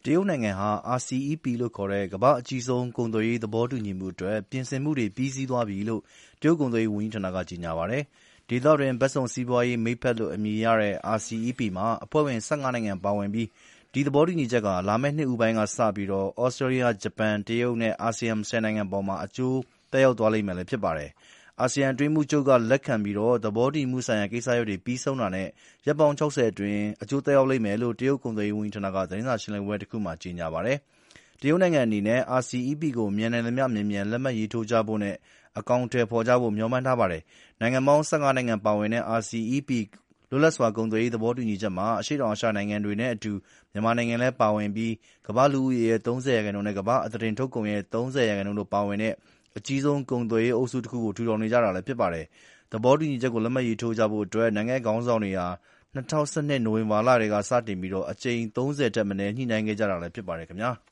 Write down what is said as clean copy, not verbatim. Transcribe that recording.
တရုတ်နိုင်ငံဟာ RCEP လို့ခေါ်တဲ့ကမ္ဘာ့အကြီးဆုံးကုန်သွယ်ရေးသဘောတူညီမှုအတွက်ပြင်ဆင်မှုတွေပြီးစီးသွားပြီလို့တရုတ်ကုန်သွယ်ရေးဝန်ကြီးဌာနကကြေညာပါတယ်။ဒေသတွင်းဘက်စုံစီးပွားရေးမိတ်ဖက်လို့အမည်ရတဲ့ RCEP မှာအဖွဲ့ဝင်15နိုင်ငံပါဝင်ပြီးဒီသဘောတူညီချက်ကလာမယ့်နှစ်ဦးပိုင်းကစပြီးဩစတြေးလျ၊ဂျပန်၊တရုတ်နဲ့အာဆီယံ10နိုင်ငံပေါ်မှာအကျိုးသက်ရောက်သွားလိမ့်မယ်လည်းဖြစ်ပါတယ်။အာဆီယံအတွင်းရေးမှူးချုပ်ကလက်ခံပြီးသဘောတူညီမှုဆိုင်ရာကိစ္စရပ်တွေပြီးဆုံးတာနဲ့ရက်ပေါင်း60အတွင်းအကျိုးသက်ရောက်လိမ့်မယ်လို့တရုတ်ကုန်သွယ်ရေးဝန်ကြီးဌာနကသတင်းစာရှင်းလင်းပွဲတစ်ခုမှာကြေညာပါတယ်။တရုတ်နိုင်ငံအနေနဲ့ RCEP ကိုမြန်နိုင်သမျှမြန်မြန်လက်မှတ်ရေးထိုးကြဖို့နဲ့အကောင်အထည်ဖော်ကြဖို့မျှော်မှန်းထားပါတယ်။နိုင်ငံပေါင်း15နိုင်ငံပါဝင်တဲ့ RCEP လွတ်လပ်စွာကုန်သွယ်ရေးသဘောတူညီချက်မှာအရှေ့တောင်အာရှနိုင်ငံတွေနဲ့အတူမြန်မာနိုင်ငံလည်းပါဝင်ပြီးကမ္ဘာ့လူဦးရေရဲ့30%နဲ့ကမ္ဘာ့အသားတင်ထုတ်ကုန်ရဲ့30%တို့ပါဝင်တဲ့အကြီးဆုံးကုန်သွယ်ရေးအုပ်စုတစ်ခုကိုထူထောင်နေကြတာလည်းဖြစ်ပါတယ်။သဘောတူညီချက်ကိုလက်မှတ်ရေးထိုးကြဖို့အတွက်နိုင်ငံခေါင်းဆောင်တွေဟာ2012နိုဝင်ဘာလတည်းကစတင်ပြီးအကြိမ်30ထက်မနည်းညှိနှိုင်းခဲ့ကြတာလည်းဖြစ်ပါတယ်ခင်ဗျာ။